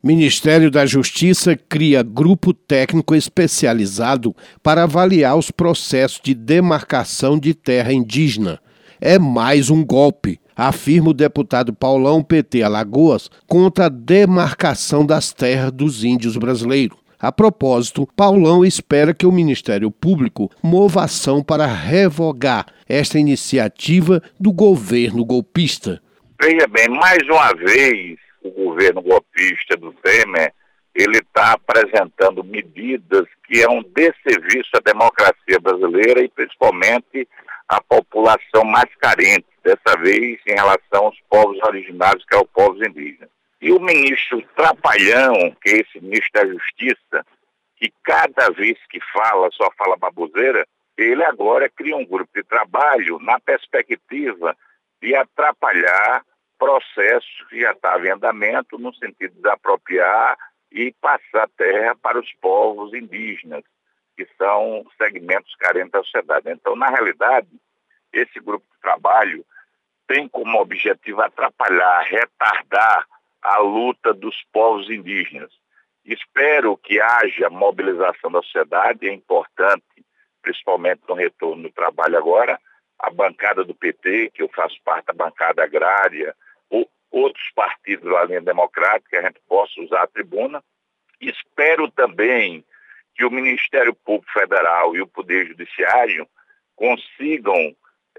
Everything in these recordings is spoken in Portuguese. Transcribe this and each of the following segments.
Ministério da Justiça cria grupo técnico especializado para avaliar os processos de demarcação de terra indígena. É mais um golpe, afirma o deputado Paulão, PT Alagoas, contra a demarcação das terras dos índios brasileiros. A propósito, Paulão espera que o Ministério Público mova ação para revogar esta iniciativa do governo golpista. Veja bem, mais uma vez, o governo golpista do Temer, ele está apresentando medidas que é um desserviço à democracia brasileira e principalmente à população mais carente, dessa vez em relação aos povos originários, que é o povo indígena. E o ministro Trapalhão, que é esse ministro da Justiça, que cada vez que fala, só fala baboseira, ele agora cria um grupo de trabalho na perspectiva de atrapalhar processo que já estava em andamento no sentido de apropriar e passar terra para os povos indígenas, que são segmentos carentes da sociedade. Então, na realidade, esse grupo de trabalho tem como objetivo atrapalhar, retardar a luta dos povos indígenas. Espero que haja mobilização da sociedade, é importante, principalmente no retorno do trabalho agora, a bancada do PT, que eu faço parte da bancada agrária, ou outros partidos da linha democrática, a gente possa usar a tribuna. Espero também que o Ministério Público Federal e o Poder Judiciário consigam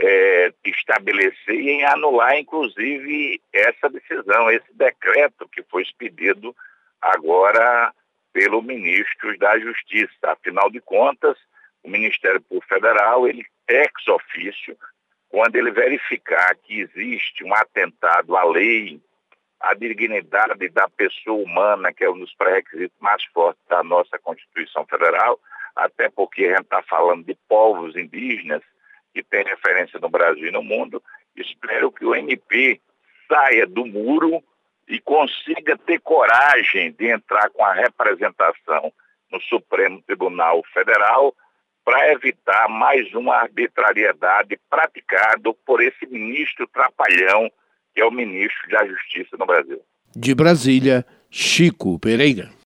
estabelecer e anular, inclusive, essa decisão, esse decreto que foi expedido agora pelo ministro da Justiça. Afinal de contas, o Ministério Público Federal, ele ex officio, quando ele verificar que existe um atentado à lei, à dignidade da pessoa humana, que é um dos pré-requisitos mais fortes da nossa Constituição Federal, até porque a gente está falando de povos indígenas, que tem referência no Brasil e no mundo. Espero que o MP saia do muro e consiga ter coragem de entrar com a representação no Supremo Tribunal Federal para evitar mais uma arbitrariedade praticada por esse ministro Trapalhão, que é o ministro da Justiça no Brasil. De Brasília, Chico Pereira.